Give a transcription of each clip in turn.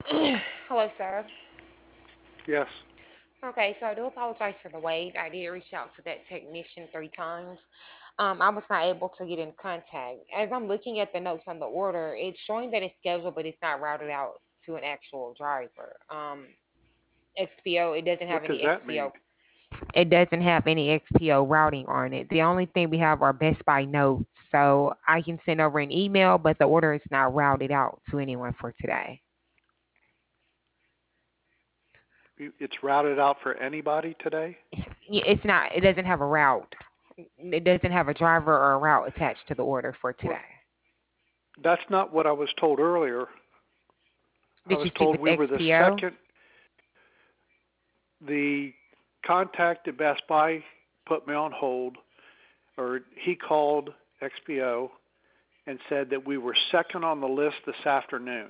Hello, sir. Yes. Okay, so I do apologize for the wait. I did reach out to that technician 3 times. I was not able to get in contact. As I'm looking at the notes on the order, it's showing that it's scheduled, but it's not routed out to an actual driver. XPO, it doesn't have What does any that mean? XPO. It doesn't have any XPO routing on it. The only thing we have are Best Buy notes, so I can send over an email, but the order is not routed out to anyone for today. It's routed out for anybody today? It's not. It doesn't have a route. It doesn't have a driver or a route attached to the order for Well, today. that's not what I was told earlier. I Did was you speak told with we were the XPO? second. The contact at Best Buy put me on hold, or he called XPO and said that we were second on the list this afternoon.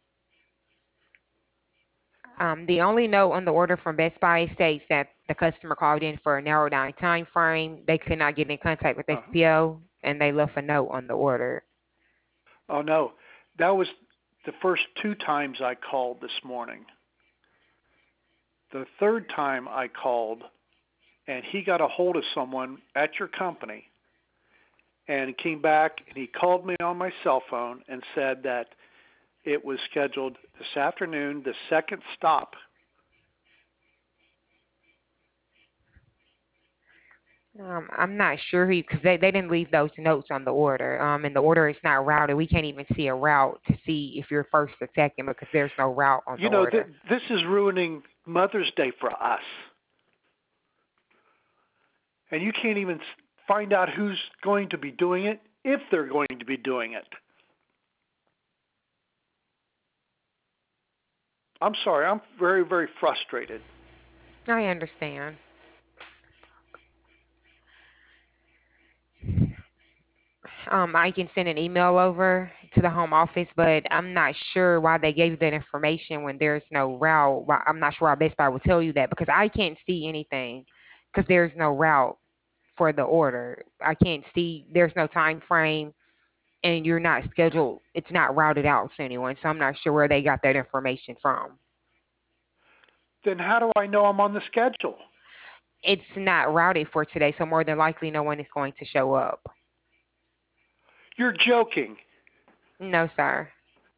The only note on the order from Best Buy states that the customer called in for a narrowed down time frame. They could not get in contact with Uh-huh. XPO, and they left a note on the order. Oh no, that was the first two times I called this morning. The third time I called, and he got a hold of someone at your company, and he came back and he called me on my cell phone and said that it was scheduled this afternoon, the second stop. I'm not sure because they didn't leave those notes on the order. And the order is not routed. We can't even see a route to see if you're first or second because there's no route on the You know, order. this is ruining Mother's Day for us. And you can't even find out who's going to be doing it if they're going to be doing it. I'm sorry, I'm very, very frustrated. I understand. I can send an email over to the home office, but I'm not sure why they gave you that information when there's no route. I'm not sure why Best Buy would tell you that because I can't see anything because there's no route for the order. I can't see, there's no time frame, and you're not scheduled. It's not routed out to anyone, so I'm not sure where they got that information from. Then how do I know I'm on the schedule? It's not routed for today, so more than likely, no one is going to show up. You're joking. No, sir.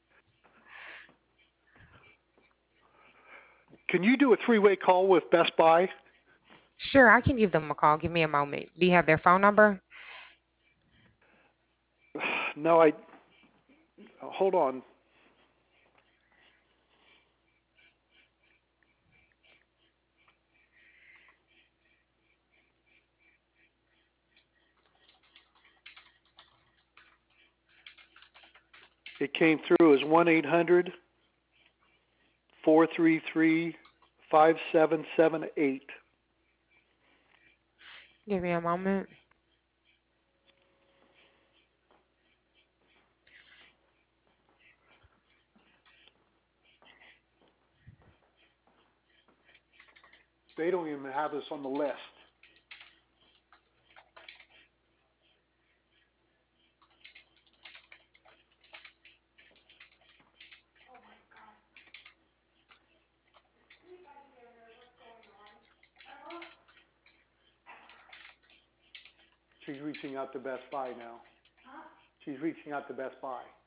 Can you do a three-way call with Best Buy? Sure, I can give them a call. Give me a moment. Do you have their phone number? No, I hold on. It came through as 1-800-433-5778. Give me a moment. They don't even have us on the list. She's reaching out to Best Buy now. She's reaching out to Best Buy.